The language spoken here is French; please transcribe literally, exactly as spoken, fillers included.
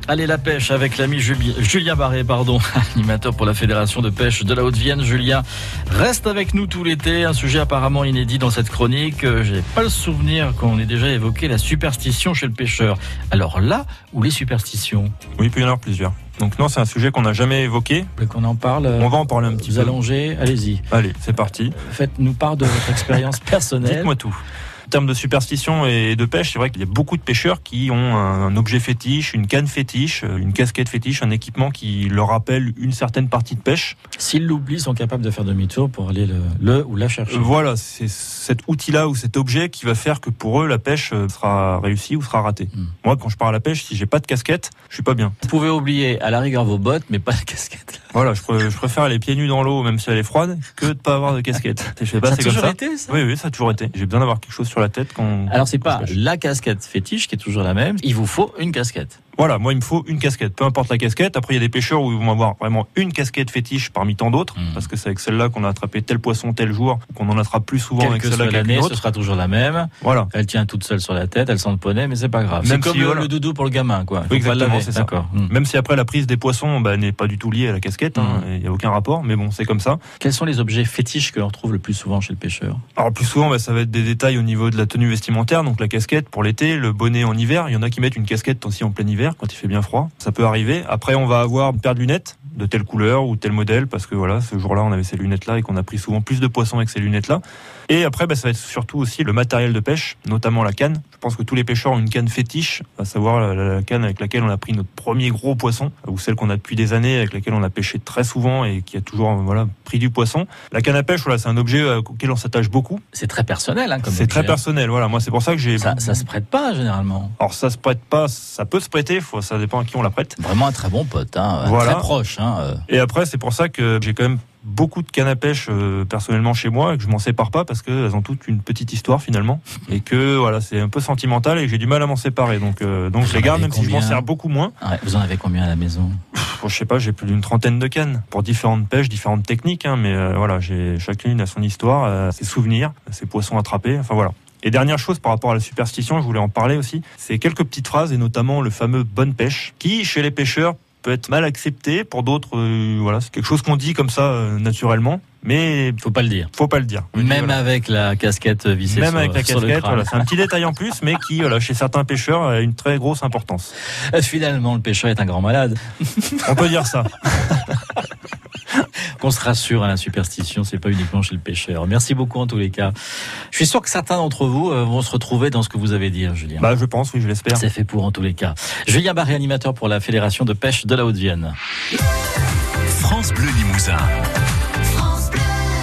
Allez, la pêche avec l'ami Julie, Julien Barré, pardon, animateur pour la Fédération de pêche de la Haute-Vienne. Julien, reste avec nous tout l'été. Un sujet apparemment inédit dans cette chronique. J'ai pas le souvenir qu'on ait déjà évoqué la superstition chez le pêcheur. Alors là, où les superstitions? Oui, il peut y en avoir plusieurs. Donc non, c'est un sujet qu'on n'a jamais évoqué. Vous voulez qu'on en parle? On va en parler un petit vous peu. Vous allongez, allez-y. Allez, c'est parti. Faites-nous part de votre expérience personnelle. Dites-moi tout. En termes de superstition et de pêche, c'est vrai qu'il y a beaucoup de pêcheurs qui ont un objet fétiche, une canne fétiche, une casquette fétiche, un équipement qui leur rappelle une certaine partie de pêche. S'ils l'oublient, ils sont capables de faire demi-tour pour aller le, le ou la chercher. Voilà, c'est cet outil-là ou cet objet qui va faire que pour eux, la pêche sera réussie ou sera ratée. Mmh. Moi, quand je pars à la pêche, si j'ai pas de casquette, je suis pas bien. Vous pouvez oublier à la rigueur vos bottes, mais pas la casquette. Voilà, je, pr- je préfère aller pieds nus dans l'eau, même si elle est froide, que de pas avoir de casquette. Je sais pas, ça c'est a toujours comme ça. été, ça? Oui, oui, ça a toujours été. J'ai besoin d'avoir quelque chose sur la tête quand. Alors c'est pas la casquette fétiche qui est toujours la même. Il vous faut une casquette. Voilà, moi il me faut une casquette, peu importe la casquette. Après il y a des pêcheurs où ils vont avoir vraiment une casquette fétiche parmi tant d'autres, mmh. parce que c'est avec celle-là qu'on a attrapé tel poisson tel jour, qu'on en attrape plus souvent Quelle avec que celle-là soit l'année, qu'avec ce sera toujours la même. Voilà. Elle tient toute seule sur la tête, elle sent le poney, mais c'est pas grave. Même c'est comme si, le, voilà. le doudou pour le gamin, quoi. Faut oui, exactement, pas le laver. c'est ça. D'accord. Mmh. Même si après la prise des poissons bah, n'est pas du tout liée à la casquette, il mmh. n'y a aucun rapport, mais bon, c'est comme ça. Quels sont les objets fétiches que l'on retrouve le plus souvent chez le pêcheur? Alors plus souvent, bah, ça va être des détails au niveau de la tenue vestimentaire, donc la casquette pour l'été, le bonnet en hiver. Il y en a qui mettent une casquette aussi en plein hiver quand il fait bien froid. Ça peut arriver. Après, on va avoir une paire de lunettes de telle couleur ou tel modèle, parce que voilà, ce jour-là, on avait ces lunettes-là et qu'on a pris souvent plus de poissons avec ces lunettes-là. Et après, bah, ça va être surtout aussi le matériel de pêche, notamment la canne. Je pense que tous les pêcheurs ont une canne fétiche, à savoir la, la, la canne avec laquelle on a pris notre premier gros poisson, ou celle qu'on a depuis des années, avec laquelle on a pêché très souvent et qui a toujours voilà, pris du poisson. La canne à pêche, voilà, c'est un objet auquel on s'attache beaucoup. C'est très personnel, hein, comme C'est objet. très personnel, voilà. Moi, c'est pour ça que j'ai. Ça, ça se prête pas généralement. Alors, ça se prête pas, ça peut se prêter, faut, ça dépend à qui on la prête. Vraiment un très bon pote, hein, voilà. Très proche. Hein. Et après, c'est pour ça que j'ai quand même beaucoup de cannes à pêche euh, personnellement chez moi et que je m'en sépare pas parce qu'elles ont toutes une petite histoire finalement et que voilà, c'est un peu sentimental et que j'ai du mal à m'en séparer. Donc, euh, donc je les garde même combien? Si je m'en sers beaucoup moins. Ouais, vous en avez combien à la maison? Pff, je sais pas, j'ai plus d'une trentaine de cannes pour différentes pêches, différentes techniques, hein, mais euh, voilà, j'ai chacune a son histoire, euh, ses souvenirs, ses poissons attrapés. Enfin voilà. Et dernière chose par rapport à la superstition, je voulais en parler aussi, c'est quelques petites phrases et notamment le fameux bonne pêche qui chez les pêcheurs peut être mal accepté, pour d'autres euh, voilà, c'est quelque chose qu'on dit comme ça euh, naturellement, mais faut pas le dire. Faut pas le dire. Même dis, voilà. Avec la casquette vissée Même sur, avec la sur casquette, le crâne. Voilà, c'est un petit détail en plus, mais qui voilà, chez certains pêcheurs a une très grosse importance. Finalement, le pêcheur est un grand malade. On peut dire ça. Qu'on se rassure à la superstition, c'est pas uniquement chez le pêcheur. Merci beaucoup en tous les cas. Je suis sûr que certains d'entre vous euh, vont se retrouver dans ce que vous avez dit, Julien. Bah, je pense, oui, je l'espère. C'est fait pour en tous les cas. Julien Barré, animateur pour la Fédération de pêche de la Haute-Vienne. France Bleu Limousin.